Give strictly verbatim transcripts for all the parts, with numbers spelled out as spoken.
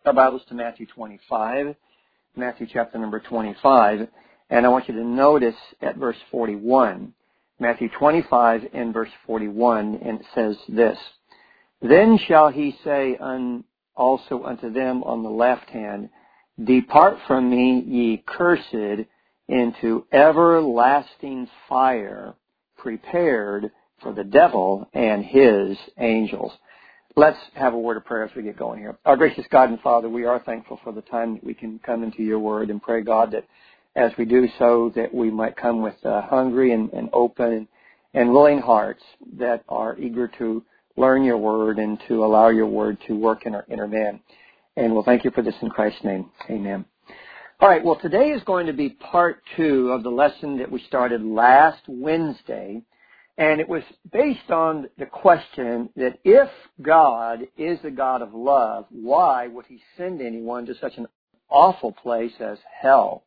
our Bibles to Matthew twenty-five, Matthew chapter number twenty-five, and I want you to notice at verse forty-one, Matthew twenty-five and verse forty-one, and it says this, Then shall he say un, also unto them on the left hand, Depart from me, ye cursed, into everlasting fire, prepared for the devil and his angels. Let's have a word of prayer as we get going here. Our gracious God and Father, we are thankful for the time that we can come into your word, and pray, God, that as we do so, that we might come with uh, hungry and, and open and, and willing hearts that are eager to learn your word and to allow your word to work in our inner man. And we'll thank you for this in Christ's name. Amen. All right, well, today is going to be part two of the lesson that we started last Wednesday. And it was based on the question that if God is a God of love, why would he send anyone to such an awful place as hell?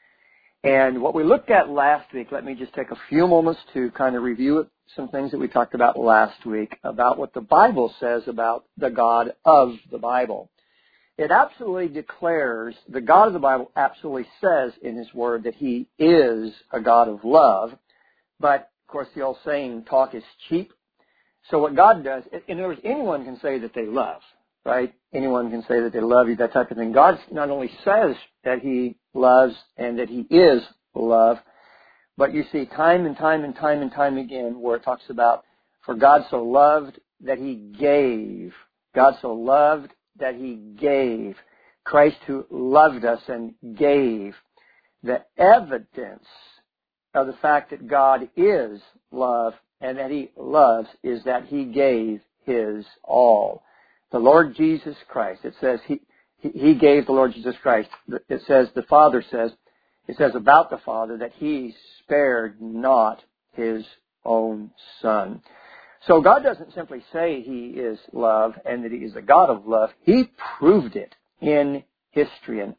And what we looked at last week, let me just take a few moments to kind of review some things that we talked about last week about what the Bible says about the God of the Bible. It absolutely declares, the God of the Bible absolutely says in his word that he is a God of love, but of course, the old saying, talk is cheap. So what God does, in other words, anyone can say that they love, right? Anyone can say that they love you, that type of thing. God not only says that he loves and that he is love, but you see time and time and time and time again where it talks about, for God so loved that he gave. God so loved that he gave. Christ who loved us and gave. The evidence of the fact that God is love and that he loves is that he gave his all. The Lord Jesus Christ, it says he, he gave the Lord Jesus Christ. It says, the Father says, it says about the Father that he spared not his own Son. So God doesn't simply say he is love and that he is a God of love. He proved it in history, an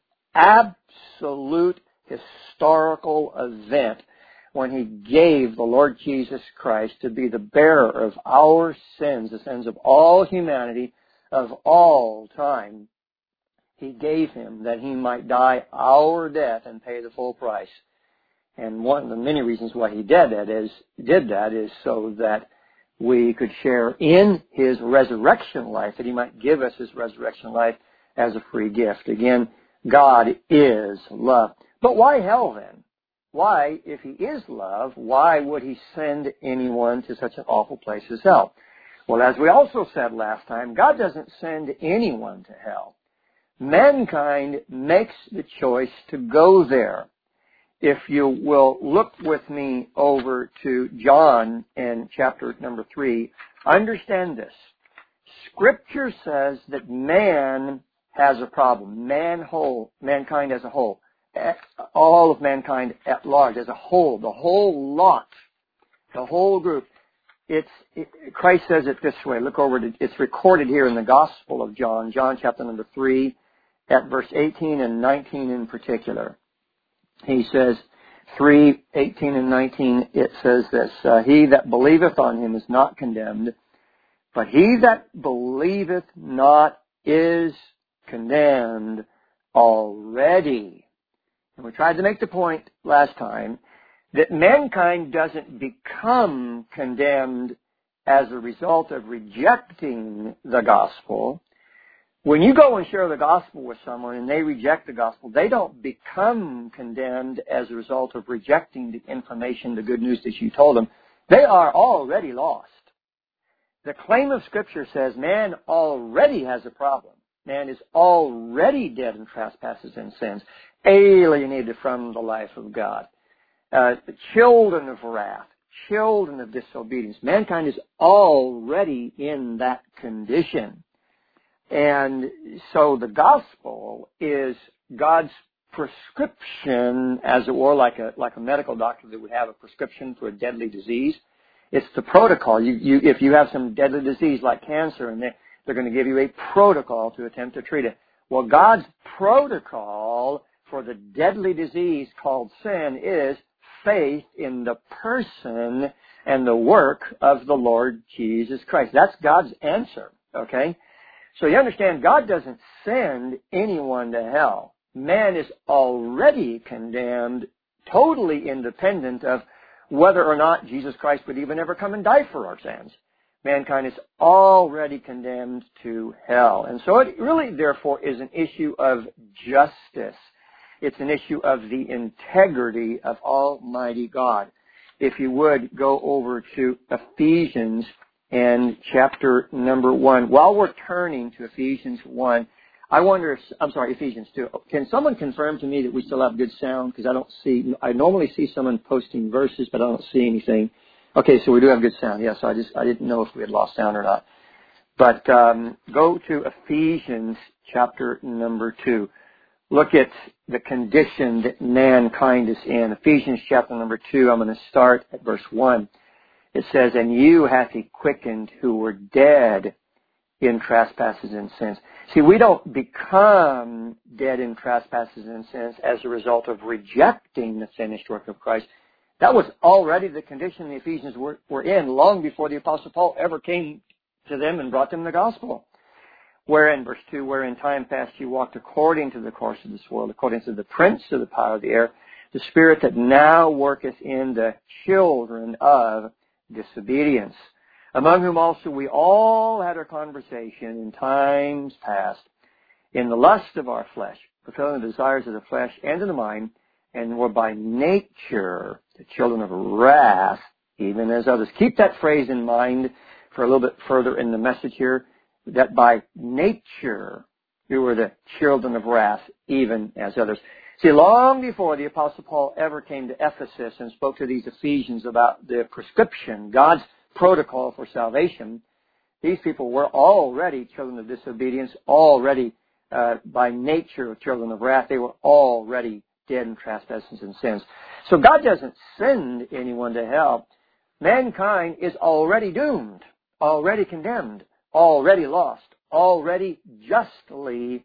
absolute historical event, when he gave the Lord Jesus Christ to be the bearer of our sins, the sins of all humanity, of all time. He gave him that he might die our death and pay the full price. And one of the many reasons why he did that is, did that is so that we could share in his resurrection life, that he might give us his resurrection life as a free gift. Again, God is love. But why hell then? Why, if he is love, why would he send anyone to such an awful place as hell? Well, as we also said last time, God doesn't send anyone to hell. Mankind makes the choice to go there. If you will look with me over to John in chapter number three, understand this. Scripture says that man has a problem. Man whole, mankind as a whole. All of mankind at large, as a whole, the whole lot, the whole group. It's it, Christ says it this way. Look over to, it's recorded here in the Gospel of John, John chapter number three, at verse eighteen and nineteen in particular. He says, three, eighteen and nineteen, it says this, uh, He that believeth on him is not condemned, but he that believeth not is condemned already. And we tried to make the point last time that mankind doesn't become condemned as a result of rejecting the gospel. When you go and share the gospel with someone and they reject the gospel, they don't become condemned as a result of rejecting the information, the good news that you told them. They are already lost. The claim of Scripture says man already has a problem. Man is already dead in trespasses and sins, alienated from the life of God, uh, children of wrath, children of disobedience. Mankind is already in that condition. And so the gospel is God's prescription, as it were, like a like a medical doctor that would have a prescription for a deadly disease. It's the protocol. You, you, if you have some deadly disease like cancer, and they, they're going to give you a protocol to attempt to treat it. Well, God's protocol for the deadly disease called sin is faith in the person and the work of the Lord Jesus Christ. That's God's answer, okay? So you understand, God doesn't send anyone to hell. Man is already condemned, totally independent of whether or not Jesus Christ would even ever come and die for our sins. Mankind is already condemned to hell. And so it really, therefore, is an issue of justice. It's an issue of the integrity of Almighty God. If you would, go over to Ephesians and chapter number one. While we're turning to Ephesians one, I wonder if, I'm sorry, Ephesians two. Can someone confirm to me that we still have good sound? Because I don't see, I normally see someone posting verses, but I don't see anything. Okay, so we do have good sound. Yes, I just, I didn't know if we had lost sound or not. But um, go to Ephesians chapter number two. Look at the condition that mankind is in. Ephesians chapter number two, I'm going to start at verse one. It says, "And you hath he quickened who were dead in trespasses and sins." See, we don't become dead in trespasses and sins as a result of rejecting the finished work of Christ. That was already the condition the Ephesians were, were in long before the Apostle Paul ever came to them and brought them the gospel. Wherein, verse two, "Where in time past you walked according to the course of this world, according to the prince of the power of the air, the spirit that now worketh in the children of disobedience, among whom also we all had our conversation in times past, in the lust of our flesh, fulfilling the desires of the flesh and of the mind, and were by nature the children of wrath, even as others." Keep that phrase in mind for a little bit further in the message here, that by nature we were the children of wrath, even as others. See, long before the Apostle Paul ever came to Ephesus and spoke to these Ephesians about the prescription, God's protocol for salvation, these people were already children of disobedience, already uh, by nature children of wrath. They were already dead in trespasses and sins. So God doesn't send anyone to hell. Mankind is already doomed, already condemned, already lost, already justly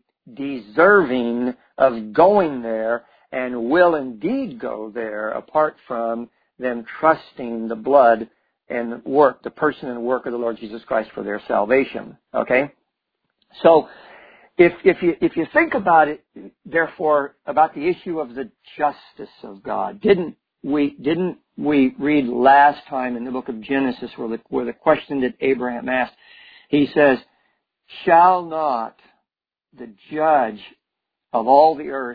deserving of going there, and will indeed go there apart from them trusting the blood and work, the person and work of the Lord Jesus Christ for their salvation. Okay? So, if, if you, if you think about it, therefore, about the issue of the justice of God, didn't we, didn't we read last time in the book of Genesis where the, where the question that Abraham asked, he says, "Shall not the judge of all the earth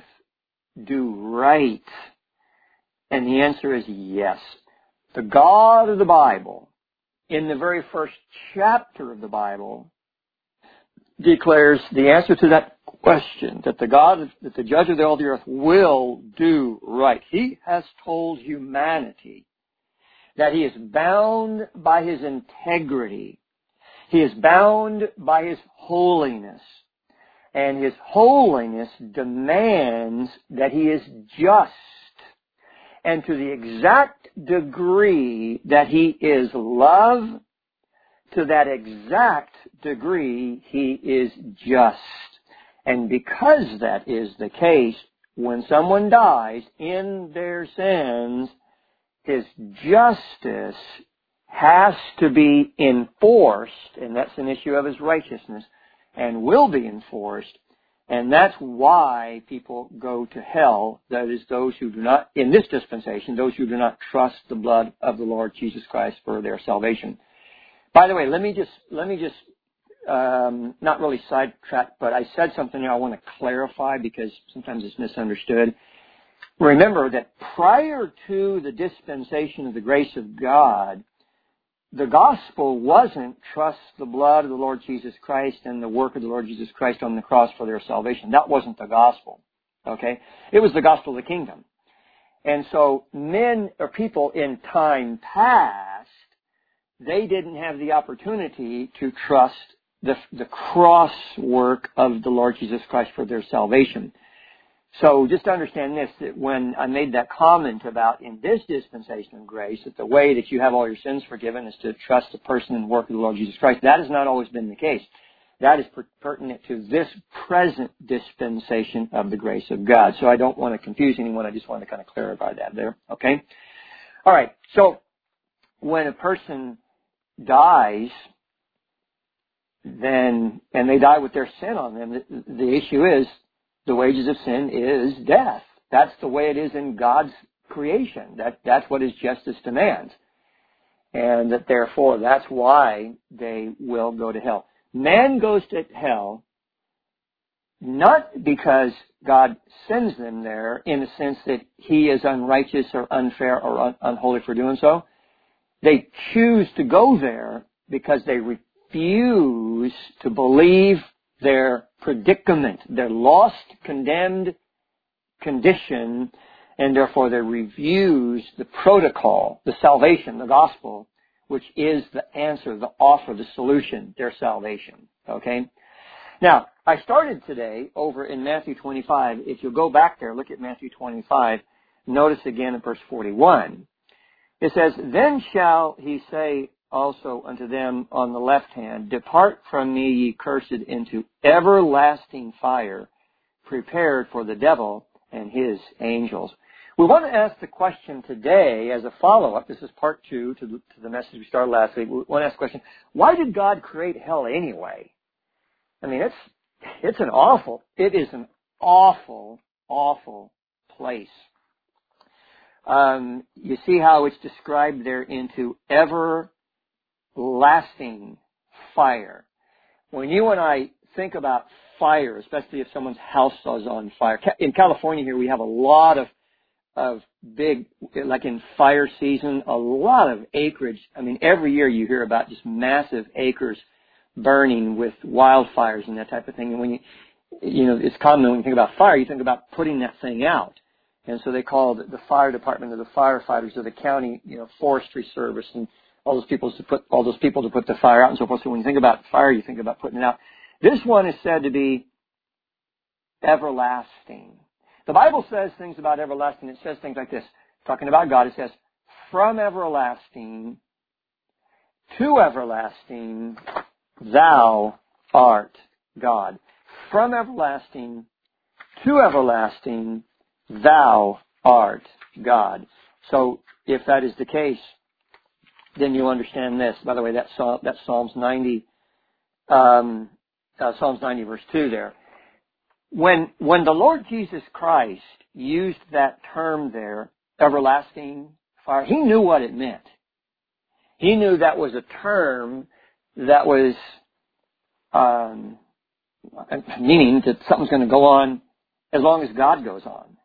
do right?" And the answer is yes. The God of the Bible, in the very first chapter of the Bible, declares the answer to that question, that the God, that the judge of all the earth will do right. He has told humanity that he is bound by his integrity. He is bound by his holiness. And his holiness demands that he is just. And to the exact degree that he is love, to that exact degree he is just. And because that is the case, when someone dies in their sins, his justice has to be enforced, and that's an issue of his righteousness, and will be enforced. And that's why people go to hell. That is, those who do not, in this dispensation, those who do not trust the blood of the Lord Jesus Christ for their salvation. By the way, let me just, let me just, um, not really sidetrack, but I said something here I want to clarify because sometimes it's misunderstood. Remember that prior to the dispensation of the grace of God, the gospel wasn't trust the blood of the Lord Jesus Christ and the work of the Lord Jesus Christ on the cross for their salvation. That wasn't the gospel. Okay? It was the gospel of the kingdom. And so men or people in time past, they didn't have the opportunity to trust the, the cross work of the Lord Jesus Christ for their salvation. So just understand this, that when I made that comment about in this dispensation of grace, that the way that you have all your sins forgiven is to trust the person and work of the Lord Jesus Christ, that has not always been the case. That is per- pertinent to this present dispensation of the grace of God. So I don't want to confuse anyone. I just want to kind of clarify that there. Okay? All right. So when a person dies, then, and they die with their sin on them, the, the issue is the wages of sin is death. That's the way it is in God's creation. That, that's what His justice demands. And that therefore, that's why they will go to hell. Man goes to hell not because God sends them there in the sense that He is unrighteous or unfair or un- unholy for doing so. They choose to go there because they refuse to believe their predicament, their lost, condemned condition, and therefore they refuse the protocol, the salvation, the gospel, which is the answer, the offer, the solution, their salvation. Okay? Now, I started today over in Matthew twenty-five. If you'll go back there, look at Matthew twenty-five. Notice again in verse forty-one. It says, "Then shall He say also unto them on the left hand, Depart from me, ye cursed, into everlasting fire, prepared for the devil and his angels." We want to ask the question today as a follow-up. This is part two to the, to the message we started last week. We want to ask the question, why did God create hell anyway? I mean, it's it's an awful, it is an awful, awful place. Um, you see how it's described there into everlasting fire. When you and I think about fire, especially if someone's house is on fire. In California here, we have a lot of of big, like in fire season, a lot of acreage. I mean, every year you hear about just massive acres burning with wildfires and that type of thing. And when you, you know, it's common when you think about fire, you think about putting that thing out. And so they call the fire department or the firefighters or the county, you know, forestry service and all those people to put all those people to put the fire out and so forth. So when you think about fire, you think about putting it out. This one is said to be everlasting. The Bible says things about everlasting. It says things like this. Talking about God, it says, "From everlasting to everlasting, thou art God." From everlasting to everlasting, thou art God. So if that is the case, then you'll understand this. By the way, that's, that's Psalms ninety, um, uh, Psalms ninety verse two there. When, when the Lord Jesus Christ used that term there, everlasting fire, He knew what it meant. He knew that was a term that was, um, meaning that something's going to go on as long as God goes on.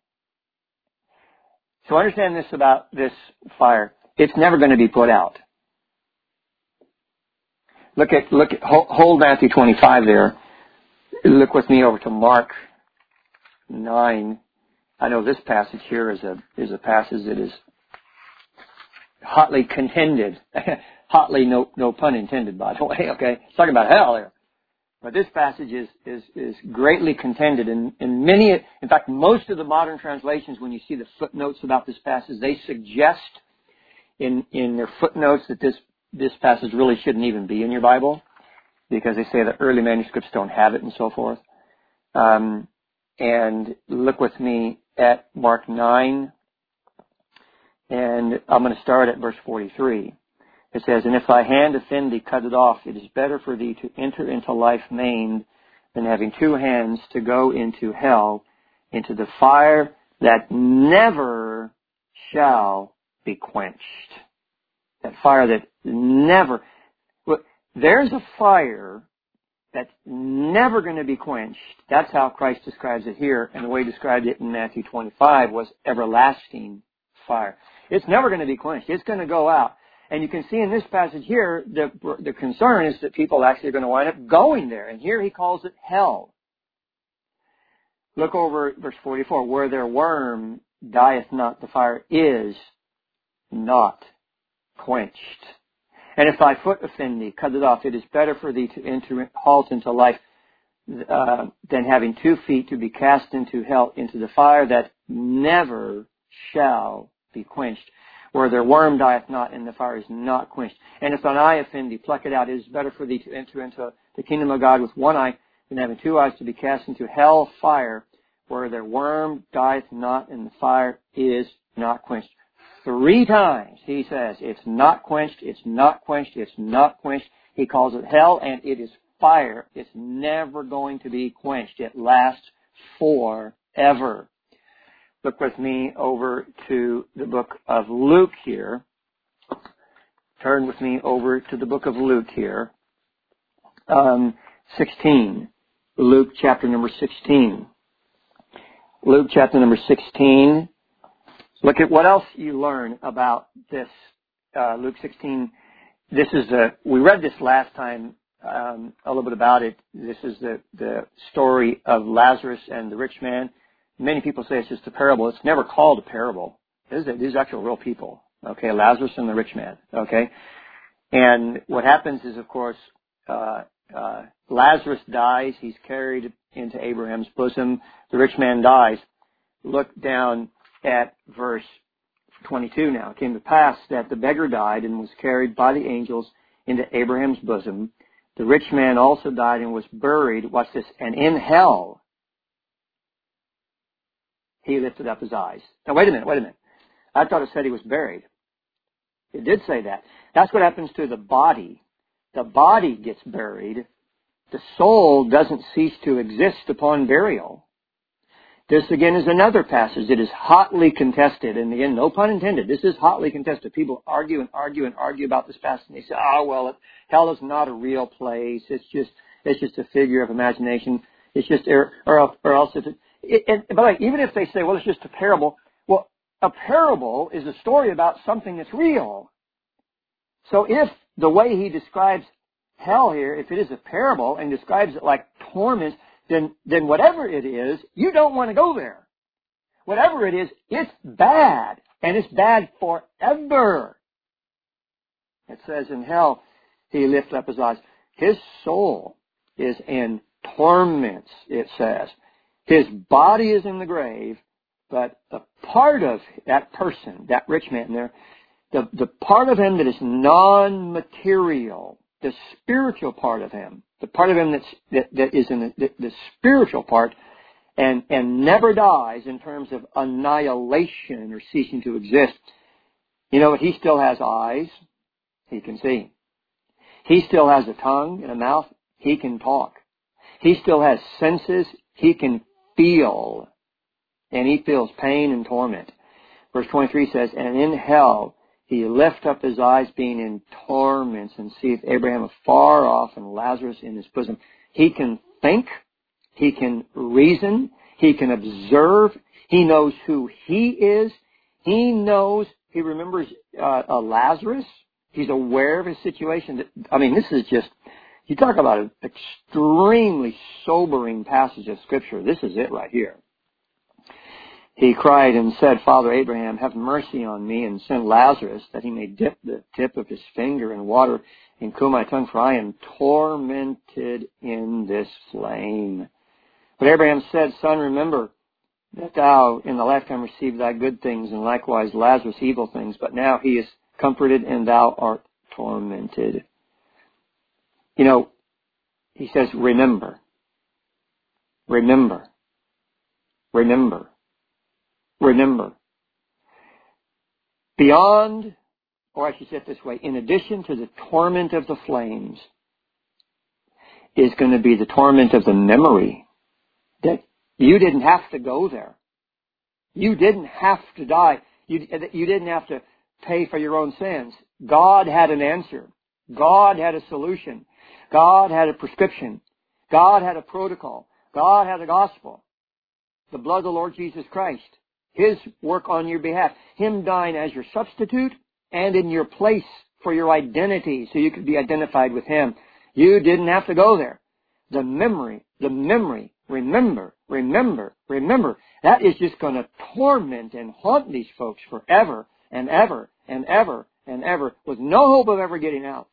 So understand this about this fire. It's never going to be put out. Look at, look at, hold Matthew twenty-five there. Look with me over to Mark nine. I know this passage here is a is a passage that is hotly contended. hotly, no no pun intended, by the way. Okay, it's talking about hell here. But this passage is is is greatly contended, and in many, in fact, most of the modern translations, when you see the footnotes about this passage, they suggest in in their footnotes that this this passage really shouldn't even be in your Bible, because they say the early manuscripts don't have it and so forth. Um, and look with me at Mark nine, and I'm going to start at verse forty-three. It says, "And if thy hand offend thee, cut it off. It is better for thee to enter into life maimed than having two hands to go into hell, into the fire that never shall be quenched." That fire that never... There's a fire that's never going to be quenched. That's how Christ describes it here. And the way he described it in Matthew twenty-five was everlasting fire. It's never going to be quenched. It's going to go out. And you can see in this passage here, the, the concern is that people actually are going to wind up going there. And here he calls it hell. Look over at verse forty-four. "Where their worm dieth not, the fire is not quenched. And if thy foot offend thee, cut it off. It is better for thee to enter halt into life uh, than having two feet to be cast into hell, into the fire that never shall be quenched. Where their worm dieth not, and the fire is not quenched. And if thine eye offend thee, pluck it out. It is better for thee to enter into the kingdom of God with one eye than having two eyes to be cast into hell fire, where their worm dieth not, and the fire is not quenched." Three times he says, it's not quenched, it's not quenched, it's not quenched. He calls it hell, and it is fire. It's never going to be quenched. It lasts forever. Look with me over to the book of Luke here. Turn with me over to the book of Luke here. Um, sixteen. Luke chapter number sixteen. Luke chapter number sixteen. Look at what else you learn about this. Uh, Luke sixteen. This is a, we read this last time, um, a little bit about it. This is the, the story of Lazarus and the rich man. Many people say it's just a parable. It's never called a parable. These are, these are actual real people. Okay, Lazarus and the rich man. Okay, and what happens is, of course, uh, uh, Lazarus dies. He's carried into Abraham's bosom. The rich man dies. Look down at verse twenty-two now. It came to pass that the beggar died and was carried by the angels into Abraham's bosom. The rich man also died and was buried. Watch this. And in hell, he lifted up his eyes. Now, wait a minute, wait a minute. I thought it said he was buried. It did say that. That's what happens to the body. The body gets buried. The soul doesn't cease to exist upon burial. This, again, is another passage that is hotly contested. And again, no pun intended, this is hotly contested. People argue and argue and argue about this passage. And they say, oh, well, hell is not a real place. It's just it's just a figure of imagination. It's just, or, or, or else if it, it, and, but like, even if they say, well, it's just a parable. Well, a parable is a story about something that's real. So if the way he describes hell here, if it is a parable and describes it like torment, then, then whatever it is, you don't want to go there. Whatever it is, it's bad. And it's bad forever. It says in hell, he lifted up his eyes. His soul is in torments, it says. His body is in the grave, but the part of that person, that rich man there, the, the part of him that is non-material, the spiritual part of him, the part of him that's, that, that is in the, the, the spiritual part and, and never dies in terms of annihilation or ceasing to exist. You know, he still has eyes. He can see. He still has a tongue and a mouth. He can talk. He still has senses. He can feel. And he feels pain and torment. Verse twenty-three says, and in hell he lift up his eyes, being in torments, and seeth Abraham afar off and Lazarus in his bosom. He can think. He can reason. He can observe. He knows who he is. He knows. He remembers uh, uh, Lazarus. He's aware of his situation. I mean, this is just, you talk about an extremely sobering passage of Scripture. This is it right here. He cried and said, Father Abraham, have mercy on me, and send Lazarus, that he may dip the tip of his finger in water and cool my tongue, for I am tormented in this flame. But Abraham said, Son, remember that thou in the lifetime received thy good things, and likewise Lazarus evil things, but now he is comforted and thou art tormented. You know, he says, remember, remember, remember. Remember, beyond, or I should say it this way, in addition to the torment of the flames, is going to be the torment of the memory that you didn't have to go there. You didn't have to die. You, you didn't have to pay for your own sins. God had an answer. God had a solution. God had a prescription. God had a protocol. God had a gospel. The blood of the Lord Jesus Christ. His work on your behalf. Him dying as your substitute and in your place for your identity so you could be identified with Him. You didn't have to go there. The memory, the memory, remember, remember, remember. That is just going to torment and haunt these folks forever and ever and ever and ever with no hope of ever getting out.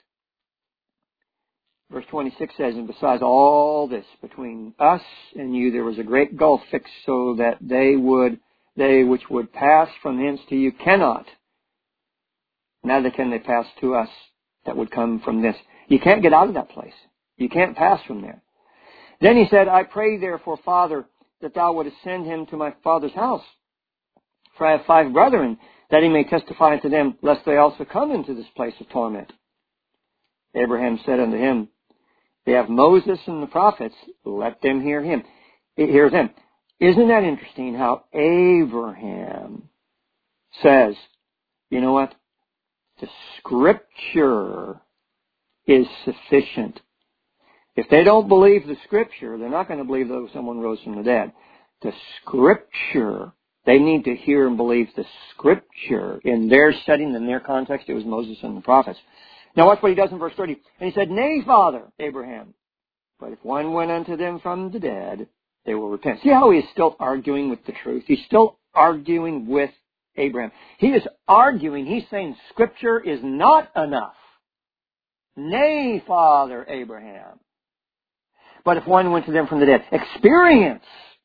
Verse twenty-six says, and besides all this, between us and you there was a great gulf fixed so that they would They which would pass from hence to you cannot, neither can they pass to us that would come from this. You can't get out of that place. You can't pass from there. Then he said, I pray therefore, Father, that thou wouldest send him to my father's house. For I have five brethren, that he may testify unto them, lest they also come into this place of torment. Abraham said unto him, They have Moses and the prophets. Let them hear him. Hear them. Isn't that interesting how Abraham says, you know what? The Scripture is sufficient. If they don't believe the Scripture, they're not going to believe that someone rose from the dead. The Scripture, they need to hear and believe the Scripture. In their setting, in their context, it was Moses and the prophets. Now watch what he does in verse thirty. And he said, Nay, Father, Abraham, but if one went unto them from the dead, they will repent. See how he is still arguing with the truth? He's still arguing with Abraham. He is arguing, he's saying Scripture is not enough. Nay, Father Abraham. But if one went to them from the dead, experience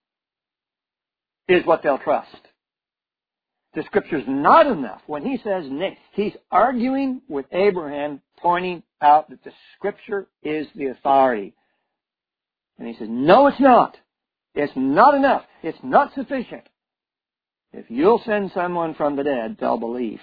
is what they'll trust. The Scripture's not enough. When he says nay, he's arguing with Abraham, pointing out that the Scripture is the authority. And he says, no, it's not. It's not enough. It's not sufficient. If you'll send someone from the dead, they'll believe.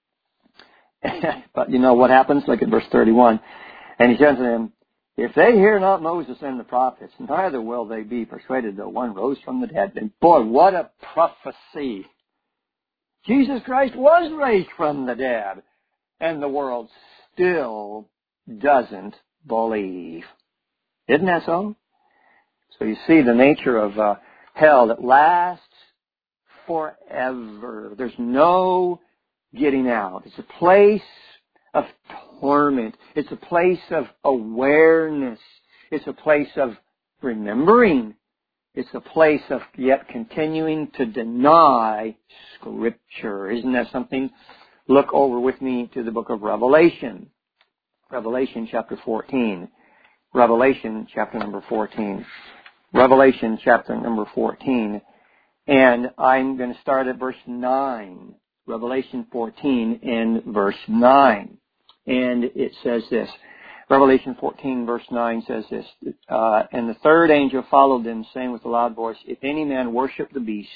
But you know what happens? Look at verse thirty-one. And he said to them, if they hear not Moses and the prophets, neither will they be persuaded though one rose from the dead. And boy, what a prophecy. Jesus Christ was raised from the dead, and the world still doesn't believe. Isn't that so? So you see the nature of uh, hell that lasts forever. There's no getting out. It's a place of torment. It's a place of awareness. It's a place of remembering. It's a place of yet continuing to deny Scripture. Isn't that something? Look over with me to the book of Revelation. Revelation chapter fourteen. Revelation chapter number fourteen. Revelation chapter number fourteen. And I'm going to start at verse nine. Revelation fourteen and verse nine. And it says this. Revelation fourteen verse nine says this. Uh, and the third angel followed them, saying with a loud voice, if any man worship the beast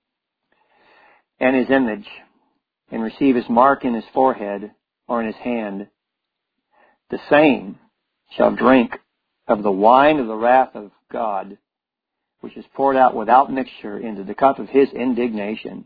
and his image, and receive his mark in his forehead or in his hand, the same shall drink of the wine of the wrath of God, which is poured out without mixture into the cup of his indignation.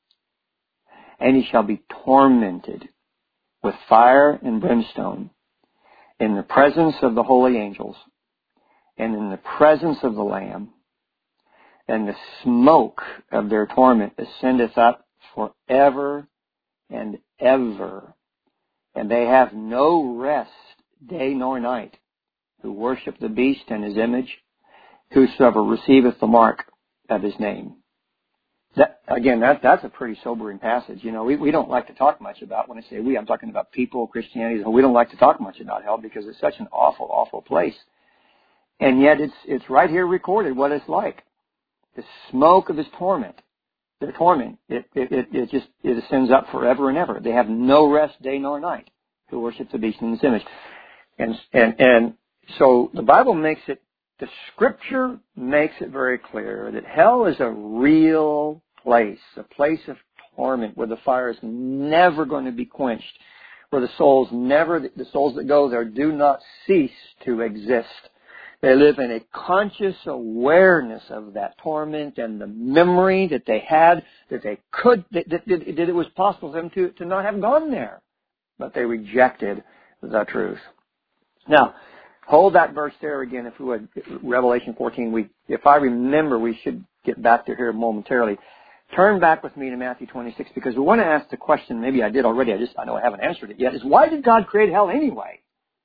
And he shall be tormented with fire and brimstone in the presence of the holy angels and in the presence of the Lamb. And the smoke of their torment ascendeth up forever and ever. And they have no rest day nor night, who worship the beast and his image, whosoever receiveth the mark of his name. That, again, that, that's a pretty sobering passage. You know, we, we don't like to talk much about, when I say we, I'm talking about people, Christianity, we don't like to talk much about hell because it's such an awful, awful place. And yet it's, it's right here recorded what it's like. The smoke of his torment, their torment, it, it, it, it just, it ascends up forever and ever. They have no rest day nor night who worship the beast in his image. And, and, and so the Bible makes it, the Scripture makes it very clear that hell is a real place, a place of torment where the fire is never going to be quenched, where the souls never, the souls that go there do not cease to exist. They live in a conscious awareness of that torment and the memory that they had, that they could, that, that, that it was possible for them to, to not have gone there. But they rejected the truth. Now, hold that verse there again, if we would. Revelation fourteen. We, if I remember, we should get back to here momentarily. Turn back with me to Matthew twenty-six, because we want to ask the question. Maybe I did already. I just I know I haven't answered it yet. Is why did God create hell anyway?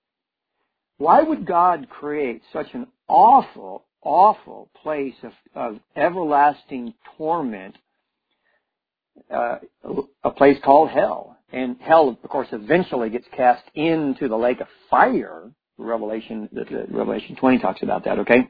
Why would God create such an awful, awful place of, of everlasting torment? Uh, a place called hell, and hell, of course, eventually gets cast into the lake of fire. Revelation, Revelation twenty talks about that, okay?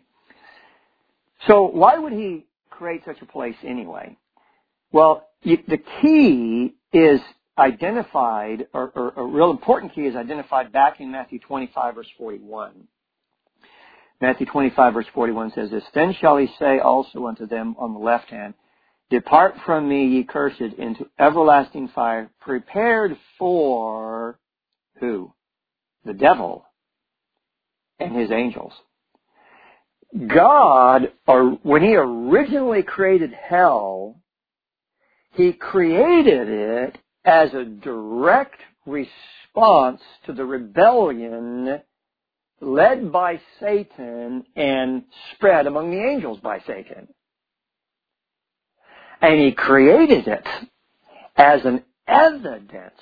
So why would he create such a place anyway? Well, the key is identified, or, or a real important key is identified back in Matthew twenty-five, verse forty-one. Matthew twenty-five, verse forty-one says this, Then shall he say also unto them on the left hand, Depart from me, ye cursed, into everlasting fire, prepared for who? The devil and his angels. God, or when he originally created hell, he created it as a direct response to the rebellion led by Satan and spread among the angels by Satan. And he created it as an evidence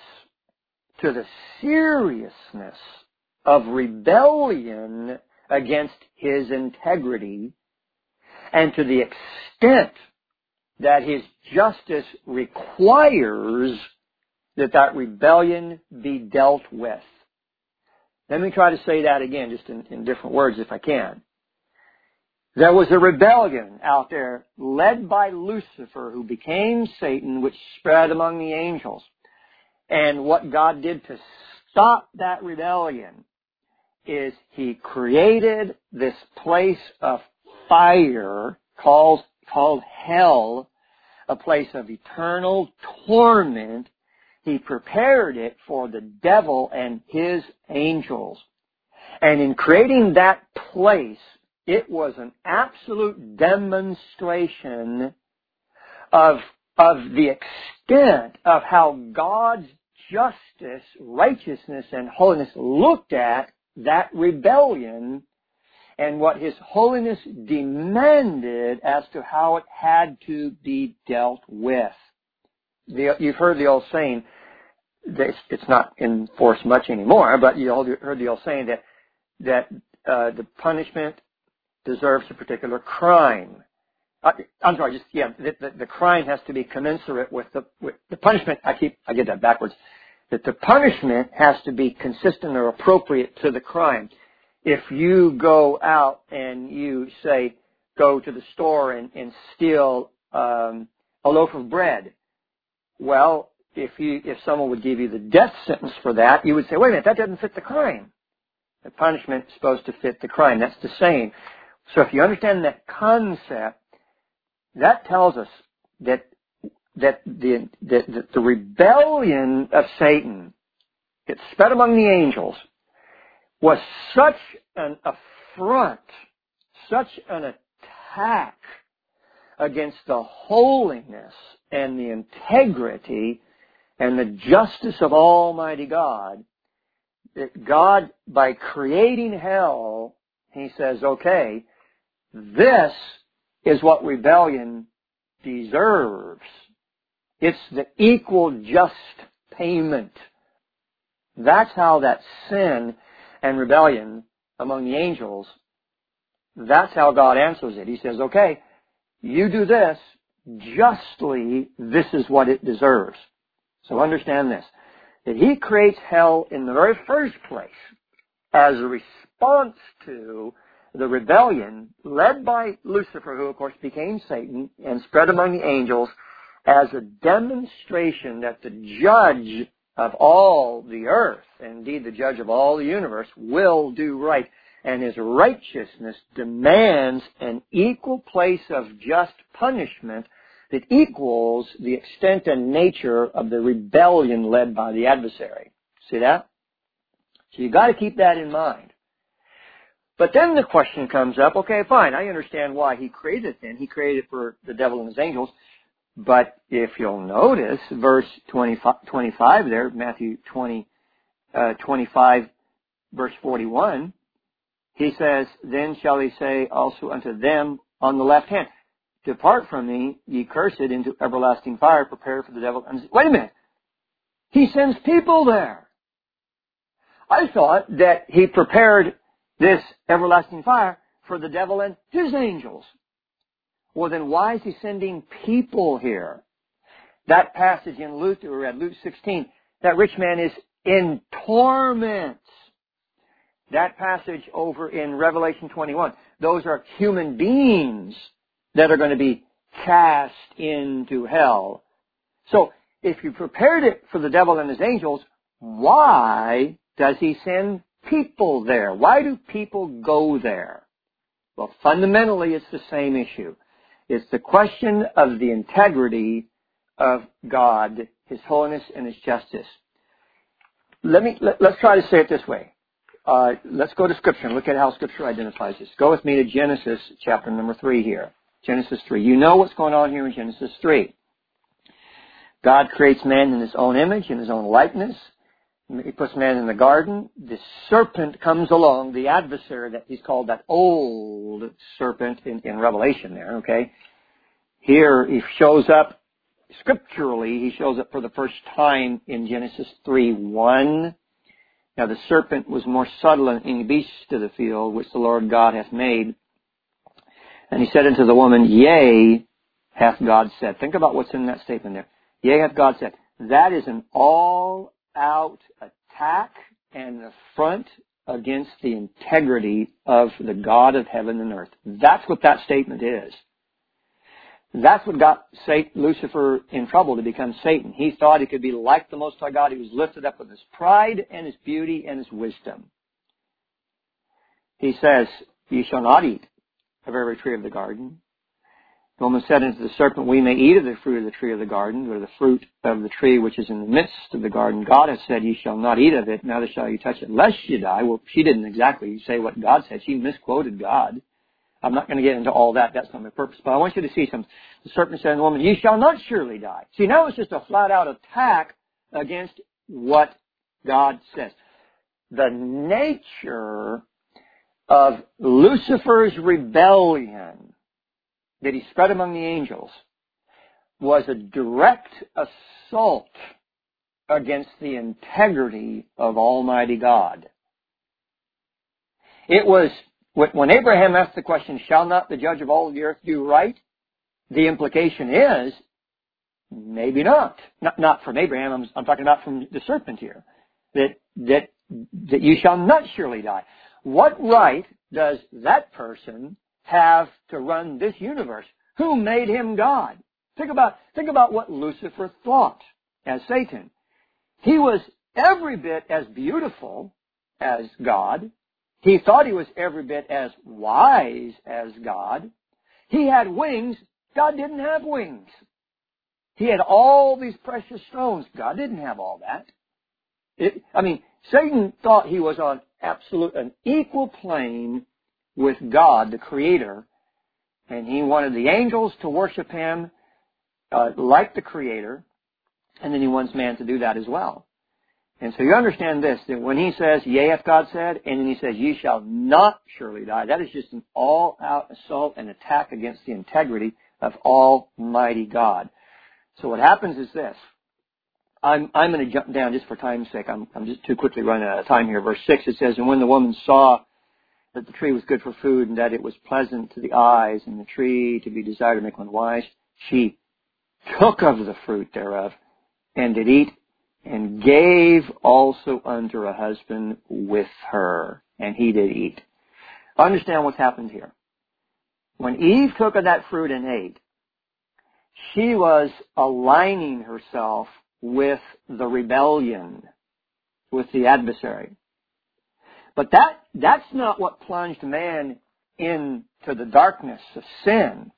to the seriousness of rebellion against his integrity and to the extent that his justice requires that that rebellion be dealt with. Let me try to say that again, just in, in different words if I can. There was a rebellion out there led by Lucifer, who became Satan, which spread among the angels. And what God did to stop that rebellion is he created this place of fire called, called hell, a place of eternal torment. He prepared it for the devil and his angels. And in creating that place, it was an absolute demonstration of, of the extent of how God's justice, righteousness, and holiness looked at that rebellion and what his holiness demanded as to how it had to be dealt with. The, you've heard the old saying, that it's not in force much anymore, but you heard the old saying that, that uh, the punishment deserves a particular crime. Uh, I'm sorry, just, yeah, the, the, the crime has to be commensurate with the, with the punishment. I keep, I get that backwards. That the punishment has to be consistent or appropriate to the crime. If you go out and you say, go to the store and, and steal um, a loaf of bread, well, if you, if someone would give you the death sentence for that, you would say, wait a minute, that doesn't fit the crime. The punishment is supposed to fit the crime. That's the same. So if you understand that concept, that tells us that that the that the rebellion of Satan that spread among the angels was such an affront, such an attack against the holiness and the integrity and the justice of Almighty God, that God, by creating hell, he says, okay, this is what rebellion deserves. It's the equal just payment. That's how that sin and rebellion among the angels, that's how God answers it. He says, okay, you do this, justly, this is what it deserves. So understand this, that he creates hell in the very first place as a response to the rebellion led by Lucifer, who of course became Satan and spread among the angels, as a demonstration that the judge of all the earth, and indeed the judge of all the universe, will do right. And his righteousness demands an equal place of just punishment that equals the extent and nature of the rebellion led by the adversary. See that? So you've got to keep that in mind. But then the question comes up, okay, fine, I understand why he created it then. He created it for the devil and his angels. But if you'll notice, verse twenty-five there, Matthew twenty, uh, twenty-five, verse forty-one, he says, then shall he say also unto them on the left hand, depart from me, ye cursed, into everlasting fire, prepared for the devil. And wait a minute. He sends people there. I thought that he prepared this everlasting fire for the devil and his angels. Well, then why is he sending people here? That passage in Luke that we read, Luke sixteen, that rich man is in torments. That passage over in Revelation twenty-one, those are human beings that are going to be cast into hell. So, if you prepared it for the devil and his angels, why does he send people there? Why do people go there? Well, fundamentally, it's the same issue. It's the question of the integrity of God, His holiness and His justice. Let me, let, let's try to say it this way. Uh, let's go to Scripture and look at how Scripture identifies this. Go with me to Genesis chapter number three here. Genesis three. You know what's going on here in Genesis three. God creates man in his own image, in his own likeness. He puts man in the garden. The serpent comes along, the adversary that he's called that old serpent in, in Revelation there, okay? Here he shows up, scripturally, he shows up for the first time in Genesis three one. Now the serpent was more subtle than any beast of the field, which the Lord God hath made. And he said unto the woman, Yea, hath God said. Think about what's in that statement there. Yea, hath God said. That is an all-out attack and affront against the integrity of the God of heaven and earth. That's what that statement is. That's what got Satan, Lucifer in trouble to become Satan. He thought he could be like the Most High God. He was lifted up with his pride and his beauty and his wisdom. He says, Ye shall not eat of every tree of the garden. The woman said unto the serpent, We may eat of the fruit of the tree of the garden, or the fruit of the tree which is in the midst of the garden. God has said, Ye shall not eat of it, neither shall you touch it, lest you die. Well, she didn't exactly say what God said. She misquoted God. I'm not going to get into all that. That's not my purpose. But I want you to see something. The serpent said to the woman, Ye shall not surely die. See, now it's just a flat-out attack against what God says. The nature of Lucifer's rebellion that he spread among the angels was a direct assault against the integrity of Almighty God. It was, when Abraham asked the question, Shall not the judge of all the earth do right? The implication is, maybe not. Not, not from Abraham, I'm, I'm talking about from the serpent here. That, that, that you shall not surely die. What right does that person have to run this universe? Who made him God? Think about, think about what Lucifer thought as Satan. He was every bit as beautiful as God. He thought he was every bit as wise as God. He had wings. God didn't have wings. He had all these precious stones. God didn't have all that. It, I mean, Satan thought he was on absolute, an equal plane with God, the Creator, and he wanted the angels to worship him uh, like the Creator, and then he wants man to do that as well. And so you understand this, that when he says, Yea, hath God said, and then he says, Ye shall not surely die, that is just an all-out assault and attack against the integrity of Almighty God. So what happens is this. I'm, I'm going to jump down just for time's sake. I'm, I'm just too quickly running out of time here. Verse six, it says, And when the woman saw that the tree was good for food, and that it was pleasant to the eyes, and the tree to be desired to make one wise, she took of the fruit thereof, and did eat, and gave also unto her husband with her, and he did eat. Understand what's happened here. When Eve took of that fruit and ate, she was aligning herself with the rebellion, with the adversary. But that, that's not what plunged man into the darkness of sin.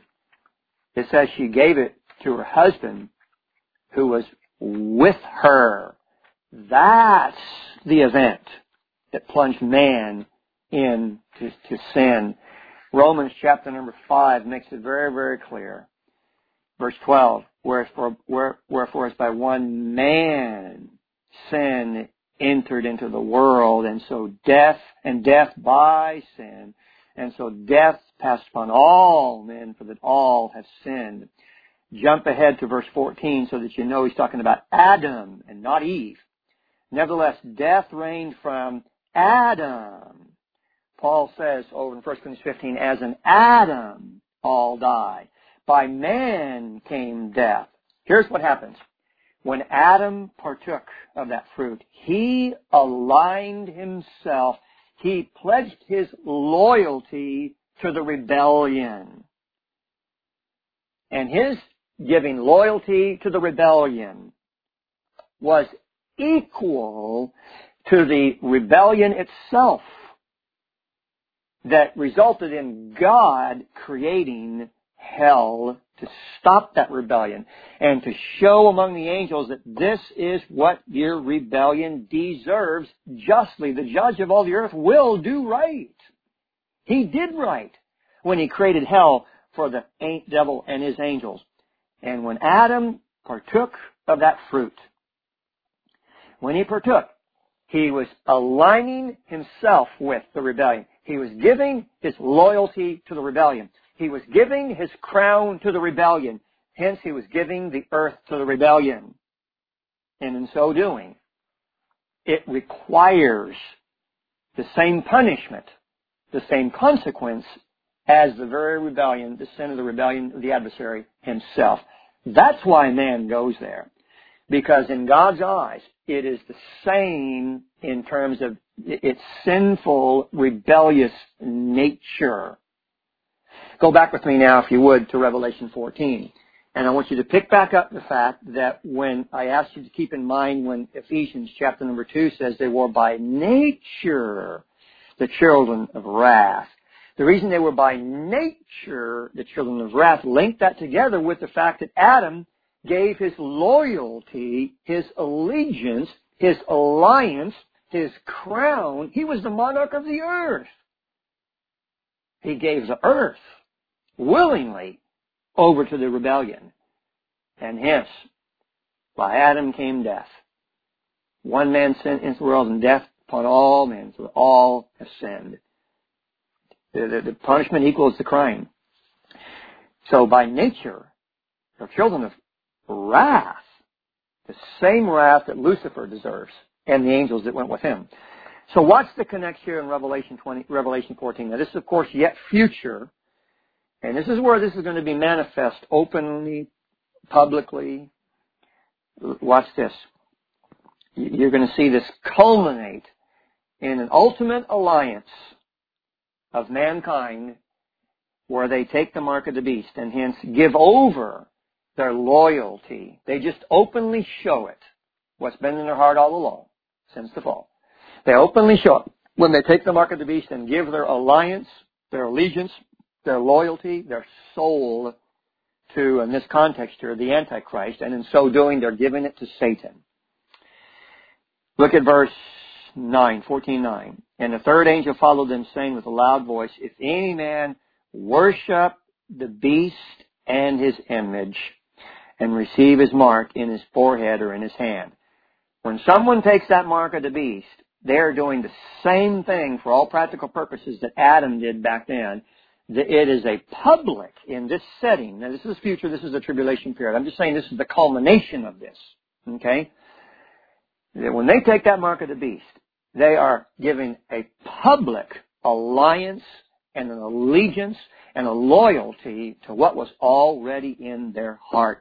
It says she gave it to her husband who was with her. That's the event that plunged man into to sin. Romans chapter number five makes it very, very clear. Verse twelve, wherefore, wherefore as by one man sin entered into the world, and so death, and death by sin, and so death passed upon all men, for that all have sinned. Jump ahead to verse fourteen so that you know he's talking about Adam and not Eve. Nevertheless, death reigned from Adam. Paul says over in First Corinthians fifteen, as in Adam all die. By man came death. Here's what happens. When Adam partook of that fruit, he aligned himself. He pledged his loyalty to the rebellion. And his giving loyalty to the rebellion was equal to the rebellion itself that resulted in God creating hell to stop that rebellion and to show among the angels that this is what your rebellion deserves justly. The judge of all the earth will do right. He did right when he created hell for the devil and his angels. And when Adam partook of that fruit, when he partook, he was aligning himself with the rebellion. He was giving his loyalty to the rebellion. He was giving his crown to the rebellion. Hence, he was giving the earth to the rebellion. And in so doing, it requires the same punishment, the same consequence as the very rebellion, the sin of the rebellion of the adversary himself. That's why man goes there. Because in God's eyes, it is the same in terms of its sinful, rebellious nature. Go back with me now, if you would, to Revelation fourteen. And I want you to pick back up the fact that when I asked you to keep in mind when Ephesians chapter number two says they were by nature the children of wrath. The reason they were by nature the children of wrath, linked that together with the fact that Adam gave his loyalty, his allegiance, his alliance, his crown. He was the monarch of the earth. He gave the earth willingly over to the rebellion. And hence, by Adam came death. One man sinned into the world, and death upon all men, so all have sinned. The, the, the punishment equals the crime. So by nature, they're children of wrath, the same wrath that Lucifer deserves, and the angels that went with him. So what's the connection here in Revelation twenty, Revelation fourteen? Now this is, of course, yet future, and this is where this is going to be manifest openly, publicly. Watch this. You're going to see this culminate in an ultimate alliance of mankind where they take the mark of the beast and hence give over their loyalty. They just openly show it, what's been in their heart all along since the fall. They openly show it when they take the mark of the beast and give their alliance, their allegiance, their loyalty, their soul to, in this context here, the Antichrist, and in so doing, they're giving it to Satan. Look at verse nine, fourteen nine. And the third angel followed them, saying with a loud voice, if any man worship the beast and his image, and receive his mark in his forehead or in his hand. When someone takes that mark of the beast, they're doing the same thing for all practical purposes that Adam did back then. It is a public, in this setting, now this is future, this is the tribulation period. I'm just saying this is the culmination of this. Okay? When they take that mark of the beast, they are giving a public alliance and an allegiance and a loyalty to what was already in their heart.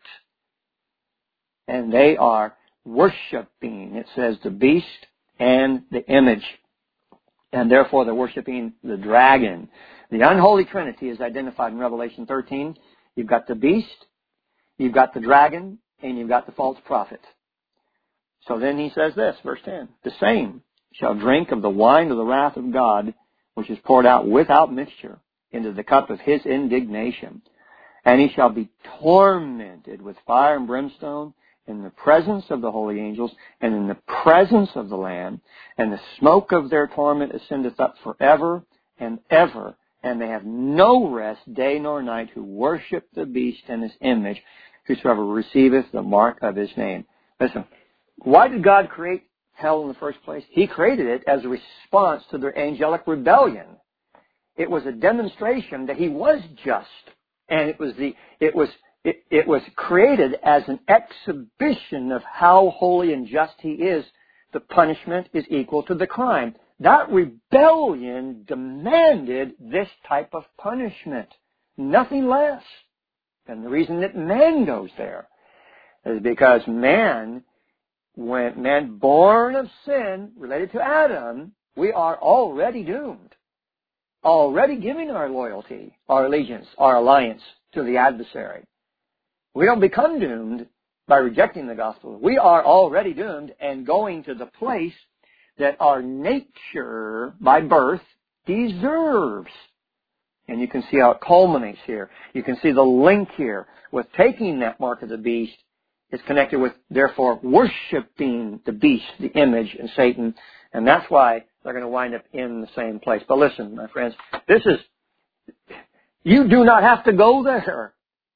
And they are worshiping, it says, the beast and the image. And therefore they're worshiping the dragon. The unholy trinity is identified in Revelation thirteen. You've got the beast, you've got the dragon, and you've got the false prophet. So then he says this, verse ten, the same shall drink of the wine of the wrath of God, which is poured out without mixture into the cup of his indignation. And he shall be tormented with fire and brimstone in the presence of the holy angels and in the presence of the Lamb. And the smoke of their torment ascendeth up forever and ever. And they have no rest day nor night who worship the beast and his image, whosoever receiveth the mark of his name. Listen, why did God create hell in the first place? He created it as a response to their angelic rebellion. It was a demonstration that he was just. And it was the, it was, it, it was created as an exhibition of how holy and just he is. The punishment is equal to the crime. That rebellion demanded this type of punishment. Nothing less. And the reason that man goes there is because man, when man born of sin, related to Adam, we are already doomed. Already giving our loyalty, our allegiance, our alliance to the adversary. We don't become doomed by rejecting the gospel. We are already doomed and going to the place that our nature by birth deserves. And you can see how it culminates here. You can see the link here with taking that mark of the beast. It's connected with, therefore, worshiping the beast, the image, and Satan. And that's why they're going to wind up in the same place. But listen, my friends, this is, you do not have to go there.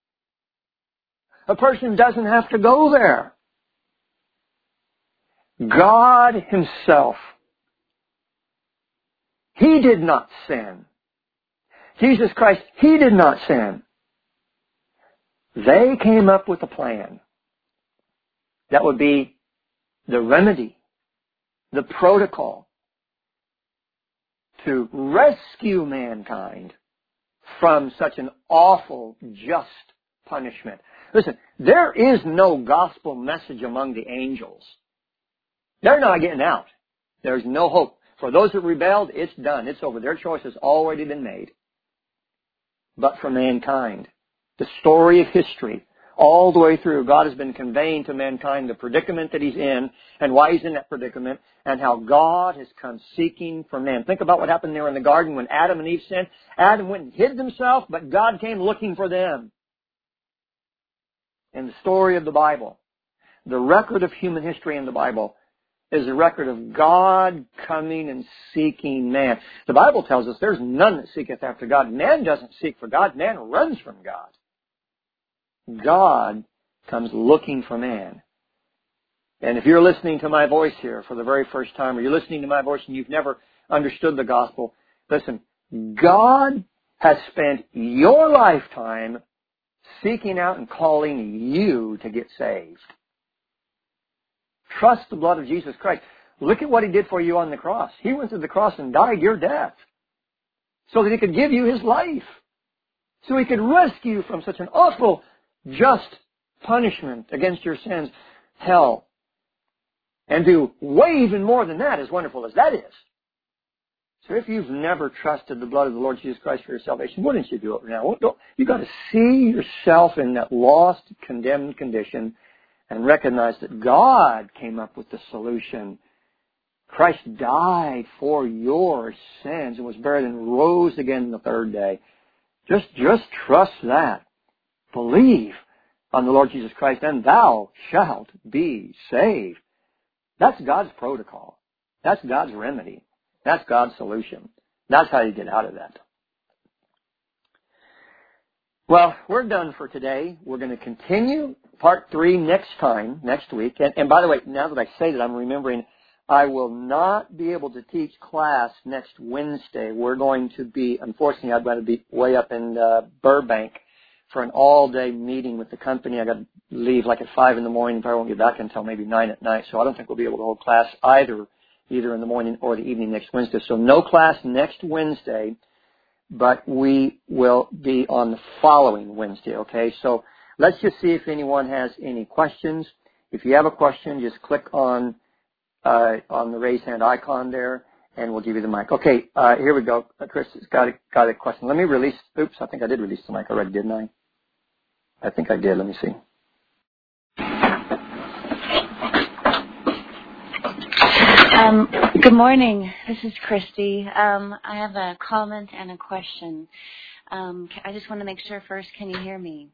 A person doesn't have to go there. God Himself, He did not sin. Jesus Christ, He did not sin. They came up with a plan that would be the remedy, the protocol to rescue mankind from such an awful, just punishment. Listen, there is no gospel message among the angels. They're not getting out. There's no hope. For those who rebelled, it's done. It's over. Their choice has already been made. But for mankind, the story of history, all the way through, God has been conveying to mankind the predicament that He's in and why He's in that predicament and how God has come seeking for man. Think about what happened there in the garden when Adam and Eve sinned. Adam went and hid himself, but God came looking for them. In the story of the Bible, the record of human history in the Bible is a record of God coming and seeking man. The Bible tells us there's none that seeketh after God. Man doesn't seek for God. Man runs from God. God comes looking for man. And if you're listening to my voice here for the very first time, or you're listening to my voice and you've never understood the gospel, listen, God has spent your lifetime seeking out and calling you to get saved. Trust the blood of Jesus Christ. Look at what He did for you on the cross. He went to the cross and died your death so that He could give you His life, so He could rescue you from such an awful, just punishment against your sins, hell. And do way even more than that, as wonderful as that is. So if you've never trusted the blood of the Lord Jesus Christ for your salvation, wouldn't you do it now? You've got to see yourself in that lost, condemned condition and recognize that God came up with the solution. Christ died for your sins and was buried and rose again the third day. Just, just trust that. Believe on the Lord Jesus Christ and thou shalt be saved. That's God's protocol. That's God's remedy. That's God's solution. That's how you get out of that. Well, we're done for today. We're going to continue part three next time, next week. And, and by the way, now that I say that, I'm remembering I will not be able to teach class next Wednesday. We're going to be, unfortunately, I've got to be way up in uh, Burbank for an all-day meeting with the company. I got to leave like at five in the morning. Probably won't get back until maybe nine at night. So I don't think we'll be able to hold class either, either in the morning or the evening next Wednesday. So no class next Wednesday, but we will be on the following Wednesday, okay? So let's just see if anyone has any questions. If you have a question, just click on uh, on the raise hand icon there, and we'll give you the mic. Okay, uh, here we go. Uh, Chris has got a, got a question. Let me release. Oops, I think I did release the mic already, didn't I? I think I did. Let me see. Um, good morning. This is Christy. Um, I have a comment and a question. Um, I just want to make sure first, can you hear me?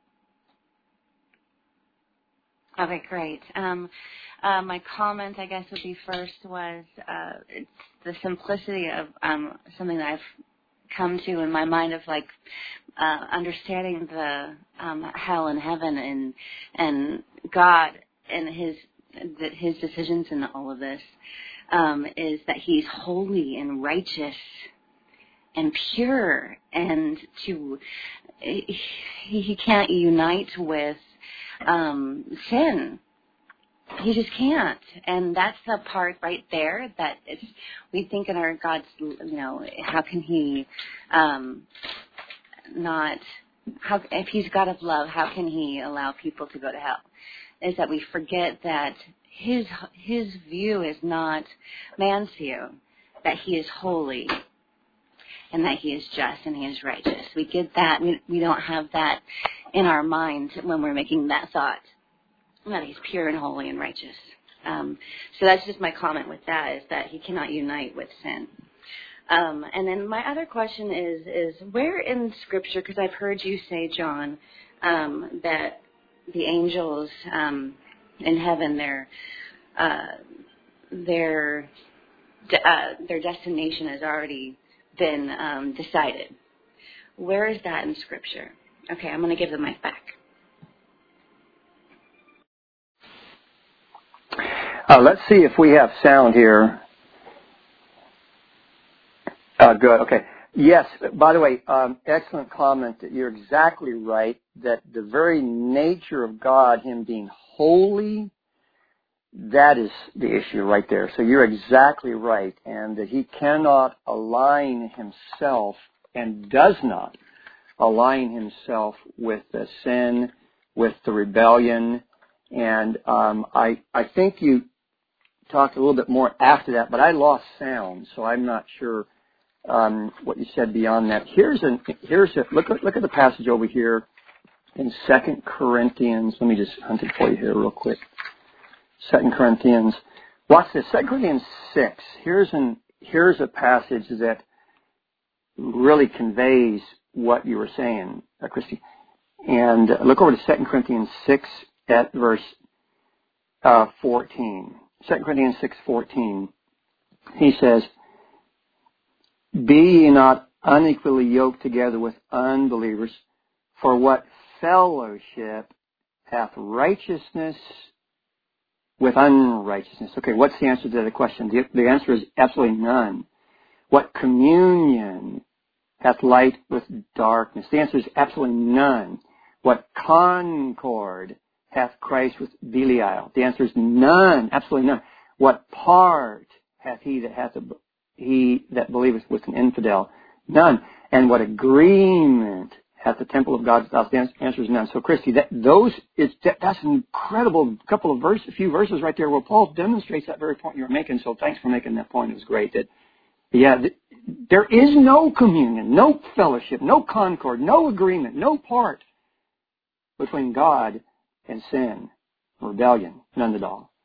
Okay, great. Um, uh, my comment, I guess, would be first was uh, it's the simplicity of um, something that I've come to in my mind of like uh, understanding the um, hell and heaven and and God and His that His decisions in all of this um, is that He's holy and righteous and pure, and to he, he can't unite with um, sin. He just can't, and that's the part right there that it's, we think in our God's, you know, how can He um, not? How if He's God of love, how can He allow people to go to hell? Is that we forget that His His view is not man's view, that He is holy and that He is just and He is righteous. We get that. We, we don't have that in our mind when we're making that thought, that He's pure and holy and righteous. Um, so that's just my comment with that, is that He cannot unite with sin. Um, and then my other question is, is where in Scripture, because I've heard you say, John, um, that the angels um, in heaven, their uh, their uh, their destination has already been um, decided. Where is that in Scripture? Okay, I'm going to give the mic back. Uh, let's see if we have sound here. Uh, good. Okay. Yes. By the way, um, excellent comment. That you're exactly right. That the very nature of God, Him being holy, that is the issue right there. So you're exactly right, and that He cannot align Himself and does not align Himself with the sin, with the rebellion, and um, I I think you talked a little bit more after that, but I lost sound, so I'm not sure. Um, what you said beyond that. Here's an here's a look at look at the passage over here in Second Corinthians. Let me just hunt it for you here real quick. Second Corinthians. Watch this. Second Corinthians six. Here's an here's a passage that really conveys what you were saying, uh, Christy. And uh, look over to Second Corinthians six at verse uh, fourteen. Second Corinthians six fourteen. He says, "Be ye not unequally yoked together with unbelievers, for what fellowship hath righteousness with unrighteousness?" Okay, what's the answer to the question? The, the answer is absolutely none. What communion hath light with darkness? The answer is absolutely none. What concord hath Christ with Belial? The answer is none, absolutely none. What part hath he that hath a he that believeth with an infidel? None. And what agreement hath the temple of God with us? The answer is none. So, Christy, that those is that, that's an incredible couple of verses, a few verses right there where Paul demonstrates that very point you were making. So, thanks for making that point. It was great. That yeah, th- there is no communion, no fellowship, no concord, no agreement, no part between God and sin, rebellion, none at all.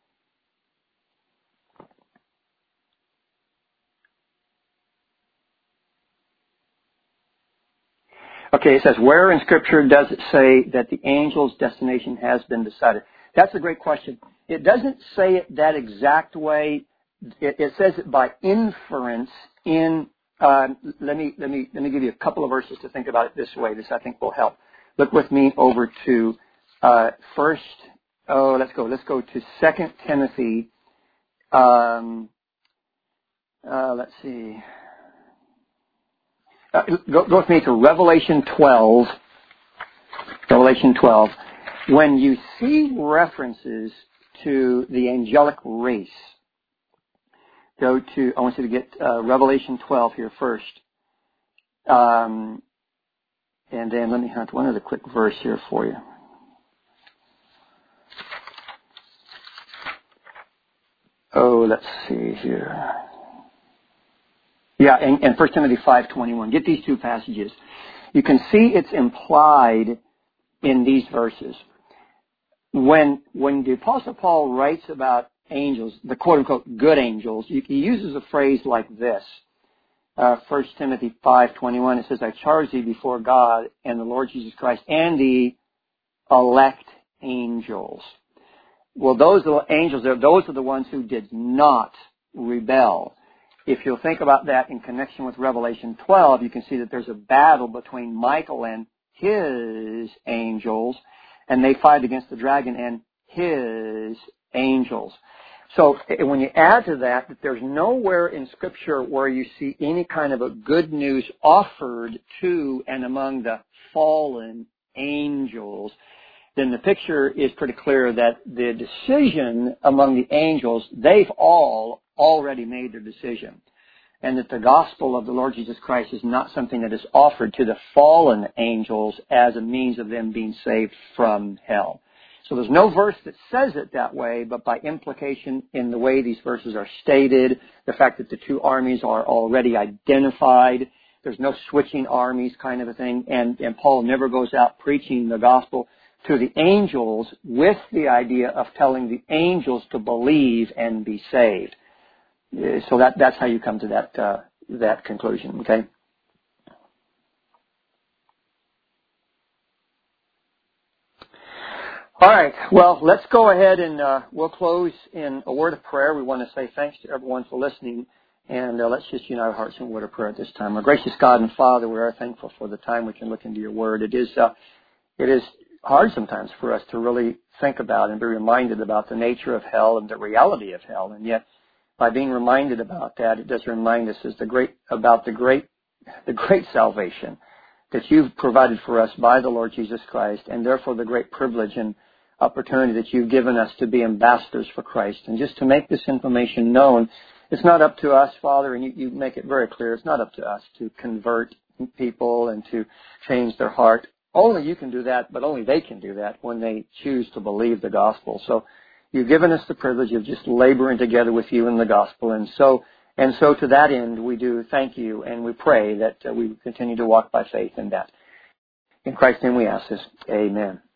Okay, it says, where in Scripture does it say that the angel's destination has been decided? That's a great question. It doesn't say it that exact way. It, it says it by inference in, uh, let me, let me, let me give you a couple of verses to think about it this way. This, I think, will help. Look with me over to, uh, first, oh, let's go, let's go to Second Timothy, um, uh, let's see. Uh, go, go with me to Revelation twelve. Revelation twelve. When you see references to the angelic race, go to, I want you to get uh, Revelation twelve here first. Um, and then let me hunt one other quick verse here for you. Oh, let's see here. Yeah, and, and First Timothy five twenty-one. Get these two passages. You can see it's implied in these verses. When when the Apostle Paul writes about angels, the quote-unquote good angels, he uses a phrase like this. Uh, First Timothy five twenty-one, it says, "I charge thee before God and the Lord Jesus Christ and the elect angels." Well, those are the angels, those are the ones who did not rebel. If you'll think about that in connection with Revelation twelve, you can see that there's a battle between Michael and his angels, and they fight against the dragon and his angels. So when you add to that, that there's nowhere in Scripture where you see any kind of a good news offered to and among the fallen angels, then the picture is pretty clear that the decision among the angels, they've all already made their decision. And that the gospel of the Lord Jesus Christ is not something that is offered to the fallen angels as a means of them being saved from hell. So there's no verse that says it that way, but by implication in the way these verses are stated, the fact that the two armies are already identified, there's no switching armies kind of a thing, and, and Paul never goes out preaching the gospel to the angels with the idea of telling the angels to believe and be saved. So that that's how you come to that uh, that conclusion, okay? All right. Well, let's go ahead and uh, we'll close in a word of prayer. We want to say thanks to everyone for listening, and uh, let's just unite our hearts in a word of prayer at this time. Our gracious God and Father, we are thankful for the time we can look into your word. It is uh, it is hard sometimes for us to really think about and be reminded about the nature of hell and the reality of hell, and yet by being reminded about that, it does remind us as the great about the great the great salvation that you've provided for us by the Lord Jesus Christ, and therefore the great privilege and opportunity that you've given us to be ambassadors for Christ. And just to make this information known, it's not up to us, Father, and you, you make it very clear, it's not up to us to convert people and to change their heart. Only you can do that, but only they can do that when they choose to believe the gospel. So you've given us the privilege of just laboring together with you in the gospel. And so and so to that end, we do thank you, and we pray that uh, we continue to walk by faith in that. In Christ's name we ask this. Amen.